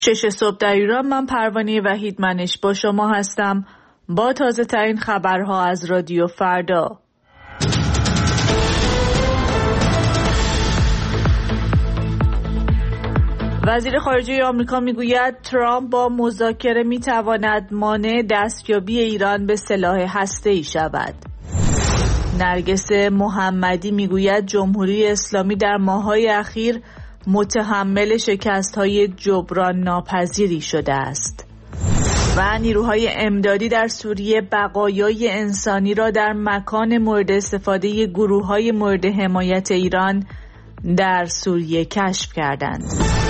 6 صبح در ایران. من پروانه وحیدمنش با شما هستم با تازه ترین خبرها از رادیو فردا. وزیر خارجه آمریکا میگوید ترامپ با مذاکره میتواند مانع دستیابی ایران به سلاح هسته‌ای شود. نرگس محمدی میگوید جمهوری اسلامی در ماه‌های اخیر متحمل شکست‌های جبران ناپذیری شده است. و نیروهای امدادی در سوریه بقایای انسانی را در مکان مورد استفاده گروه‌های مورد حمایت ایران در سوریه کشف کردند.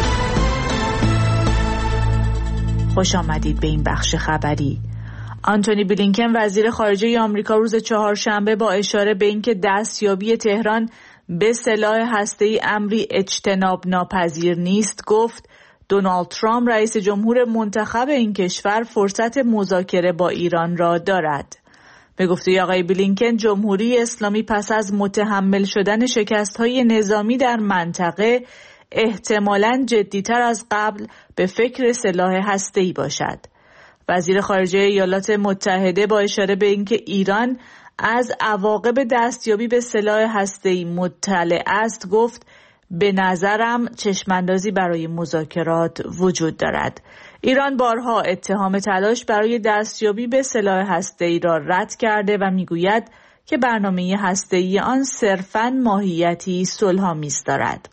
خوش آمدید به این بخش خبری. آنتونی بلینکن وزیر خارجه آمریکا روز چهارشنبه با اشاره به اینکه دستیابی تهران به سلاح هسته‌ای امری اجتناب ناپذیر نیست گفت دونالد ترامپ رئیس جمهور منتخب این کشور فرصت مذاکره با ایران را دارد. به گفته آقای بلینکن جمهوری اسلامی پس از متحمل شدن شکست‌های نظامی در منطقه احتمالاً جدی‌تر از قبل به فکر سلاح هسته‌ای باشد. وزیر خارجه ایالات متحده با اشاره به اینکه ایران از عواقب دستیابی به سلاح هسته‌ای مطلع است گفت به نظرم چشماندازی برای مذاکرات وجود دارد. ایران بارها اتهام تلاش برای دستیابی به سلاح هسته‌ای را رد کرده و میگوید که برنامه هسته‌ای آن صرفاً ماهیتی صلح‌آمیز دارد.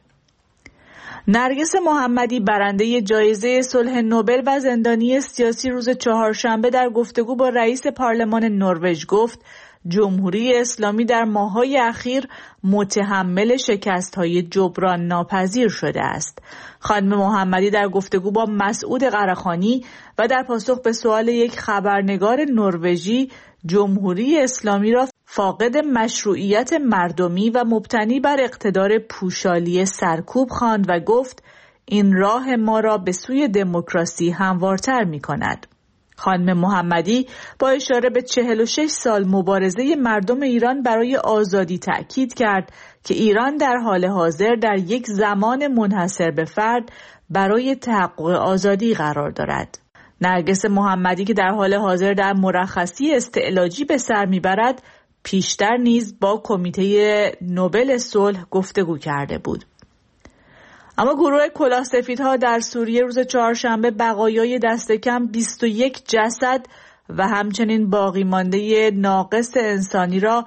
نرگس محمدی برنده جایزه صلح نوبل و زندانی سیاسی روز چهارشنبه در گفتگو با رئیس پارلمان نروژ گفت جمهوری اسلامی در ماه‌های اخیر متحمل شکست‌های جبران ناپذیر شده است. خانم محمدی در گفتگو با مسعود قره‌خانی و در پاسخ به سوال یک خبرنگار نروژی جمهوری اسلامی را فاقد مشروعیت مردمی و مبتنی بر اقتدار پوشالی سرکوب خواند و گفت این راه ما را به سوی دموکراسی هموارتر می‌کند. خانم محمدی با اشاره به 46 سال مبارزه مردم ایران برای آزادی تأکید کرد که ایران در حال حاضر در یک زمان منحصر به فرد برای تحقق آزادی قرار دارد. نرگس محمدی که در حال حاضر در مرخصی استعلاجی به سر میبرد پیشتر نیز با کمیته نوبل صلح گفتگو کرده بود. اما گروه کلاهسفیدها در سوریه روز چهارشنبه بقایای دست کم 21 جسد و همچنین باقی مانده ناقص انسانی را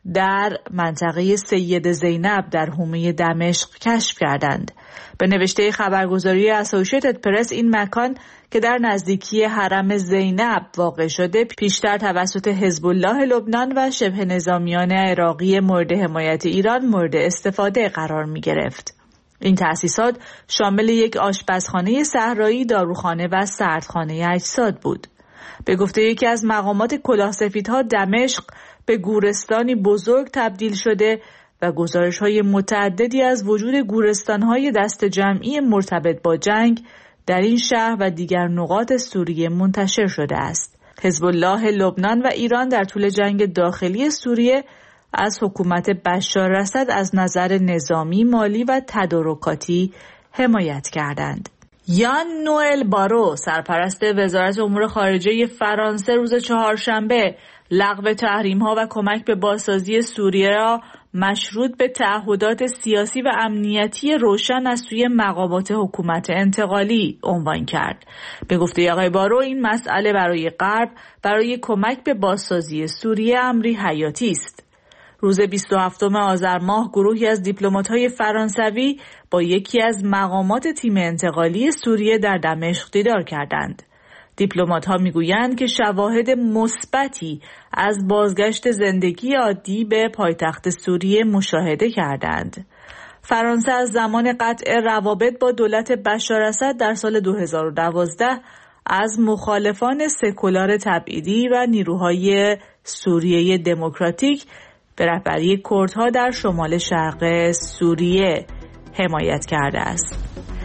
در منطقه سید زینب در حومه دمشق کشف کردند. به نوشته خبرگزاری اسوشیتد پرس این مکان که در نزدیکی حرم زینب واقع شده پیشتر توسط حزب الله لبنان و شبه نظامیان عراقی مورد حمایت ایران مورد استفاده قرار می گرفت. این تأسیسات شامل یک آشپزخانه صحرایی، داروخانه و سردخانه اجساد بود. به گفته یکی از مقامات کلاهسفیدها دمشق به گورستانی بزرگ تبدیل شده و گزارش‌های متعددی از وجود گورستان‌های دست جمعی مرتبط با جنگ در این شهر و دیگر نقاط سوریه منتشر شده است. حزب الله لبنان و ایران در طول جنگ داخلی سوریه از حکومت بشار اسد از نظر نظامی، مالی و تدارکاتی حمایت کردند. یان نوئل بارو سرپرست وزارت امور خارجه فرانسه روز چهارشنبه لغو تحریم‌ها و کمک به بازسازی سوریه را مشروط به تعهدات سیاسی و امنیتی روشن از سوی مقامات حکومت انتقالی عنوان کرد. به گفته آقای بارو این مسئله برای غرب برای کمک به بازسازی سوریه امری حیاتی است. روز 27 آذر ماه گروهی از دیپلمات‌های فرانسوی با یکی از مقامات تیم انتقالی سوریه در دمشق دیدار کردند. دیپلمات‌ها میگویند که شواهد مثبتی از بازگشت زندگی عادی به پایتخت سوریه مشاهده کردند. فرانسه از زمان قطع روابط با دولت بشار اسد در سال 2012 از مخالفان سکولار تبعیدی و نیروهای سوریه دموکراتیک به رهبری کردها در شمال شرق سوریه حمایت کرده است.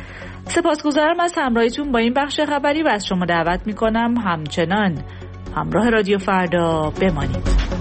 سپاسگزارم از همراهیتون با این بخش خبری و از شما دعوت میکنم همچنان همراه رادیو فردا بمانید.